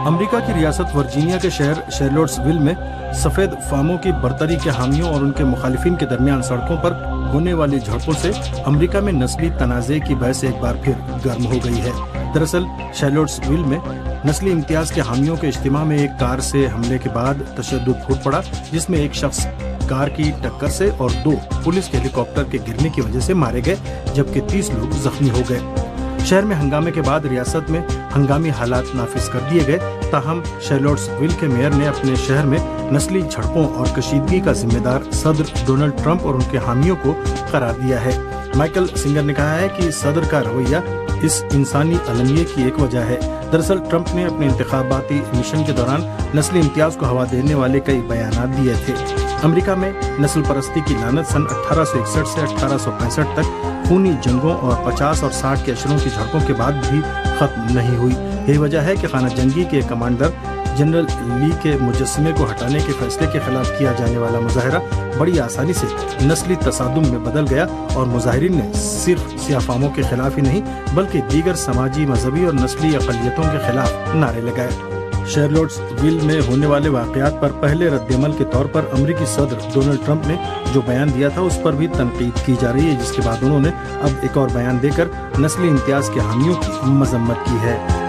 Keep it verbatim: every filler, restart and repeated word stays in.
امریکہ کی ریاست ورجینیا کے شہر شارلوٹس ویل میں سفید فاموں کی برتری کے حامیوں اور ان کے مخالفین کے درمیان سڑکوں پر ہونے والی جھڑپوں سے امریکہ میں نسلی تنازع کی بحث ایک بار پھر گرم ہو گئی ہے۔ دراصل شارلوٹس ویل میں نسلی امتیاز کے حامیوں کے اجتماع میں ایک کار سے حملے کے بعد تشدد پھوٹ پڑا، جس میں ایک شخص کار کی ٹکر سے اور دو پولیس کے ہیلی کاپٹر کے گرنے کی وجہ سے مارے گئے، جبکہ تیس لوگ زخمی ہو گئے۔ شہر میں ہنگامے کے بعد ریاست میں ہنگامی حالات نافذ کر دیے گئے، تاہم شارلوٹس ویل کے میئر نے اپنے شہر میں نسلی جھڑپوں اور کشیدگی کا ذمہ دار صدر ڈونلڈ ٹرمپ اور ان کے حامیوں کو قرار دیا ہے۔ مائیکل سنگر نے کہا ہے کہ صدر کا رویہ اس انسانی المیے کی ایک وجہ ہے۔ دراصل ٹرمپ نے اپنے انتخاباتی مشن کے دوران نسلی امتیاز کو ہوا دینے والے کئی بیانات دیے تھے۔ امریکہ میں نسل پرستی کی لعنت سن اٹھارہ سو اکسٹھ سے اٹھارہ سو پینسٹھ تک خونی جنگوں اور پچاس اور ساٹھ کے اشروں کی جھڑپوں کے بعد بھی ختم نہیں ہوئی۔ یہی وجہ ہے کہ خانہ جنگی کے کمانڈر جنرل لی کے مجسمے کو ہٹانے کے فیصلے کے خلاف کیا جانے والا مظاہرہ بڑی آسانی سے نسلی تصادم میں بدل گیا اور مظاہرین نے صرف سیاہ فاموں کے خلاف ہی نہیں بلکہ دیگر سماجی، مذہبی اور نسلی اقلیتوں کے خلاف نعرے لگائے۔ شارلوٹس ویل میں ہونے والے واقعات پر پہلے رد عمل کے طور پر امریکی صدر ڈونلڈ ٹرمپ نے جو بیان دیا تھا اس پر بھی تنقید کی جا رہی ہے، جس کے بعد انہوں نے اب ایک اور بیان دے کر نسلی امتیاز کے حامیوں کی مذمت کی ہے۔